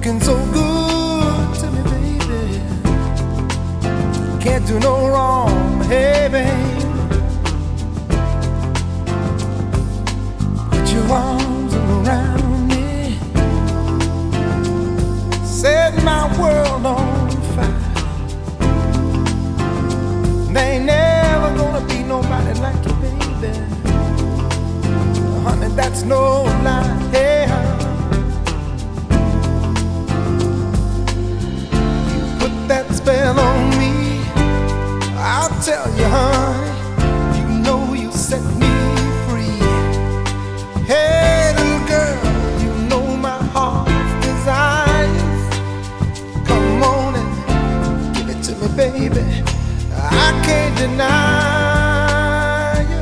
looking so good to me, baby. Can't do no wrong, hey, babe. Put your arms around me, set my world on fire. There ain't never gonna be nobody like you, baby. Honey, that's no lie, hey, honey. That spell on me, I'll tell you, honey, you know you set me free. Hey, little girl, you know my heart's desires. Come on and give it to me, baby. I can't deny you.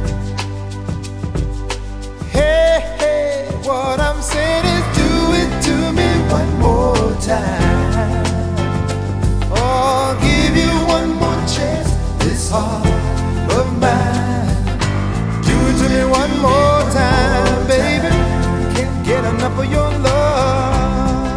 Hey, hey, what I'm saying is do it to me one more time. Heart of mine, do it to me one more time, baby. Can't get enough of your love.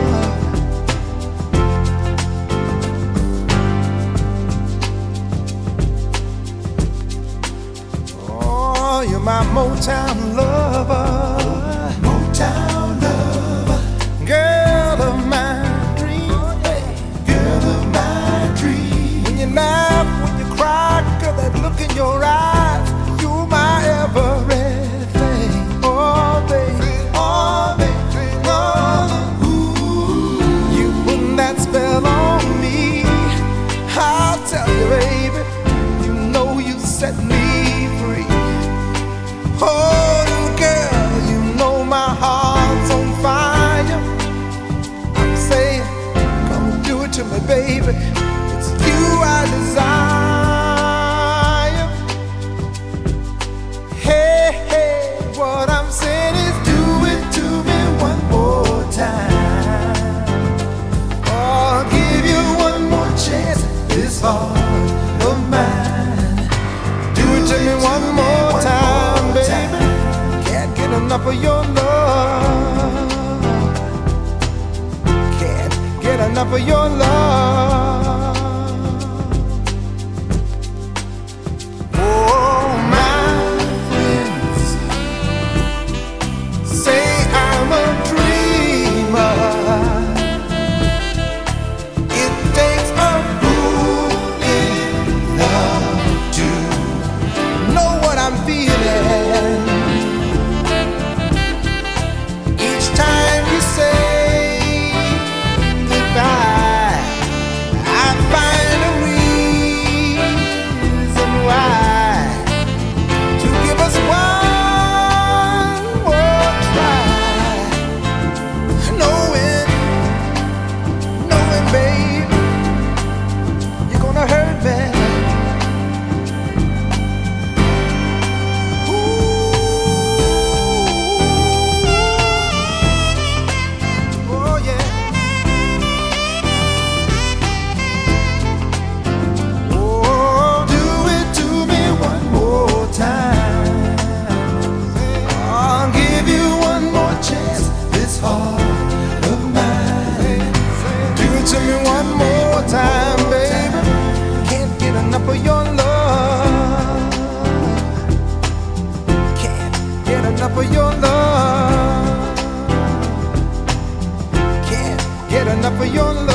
Oh, you're my Motown lover, Motown lover, girl of my dreams, hey. Girl of my dreams. When you laugh, girl, that look in your eyes, you're my everything. Oh, baby, oh, baby, oh. Ooh, you put that spell on me. I'll tell you, baby, you know you set me free. Oh, little girl, you know my heart's on fire. I'm saying, come do it to me, baby. It's you I desire. What I'm saying is do it to me one more time. I'll give you one more chance, this heart of mine. Do it to me one more time, baby. Can't get enough of your love. Can't get enough of your love. For your love, can't get enough of your love.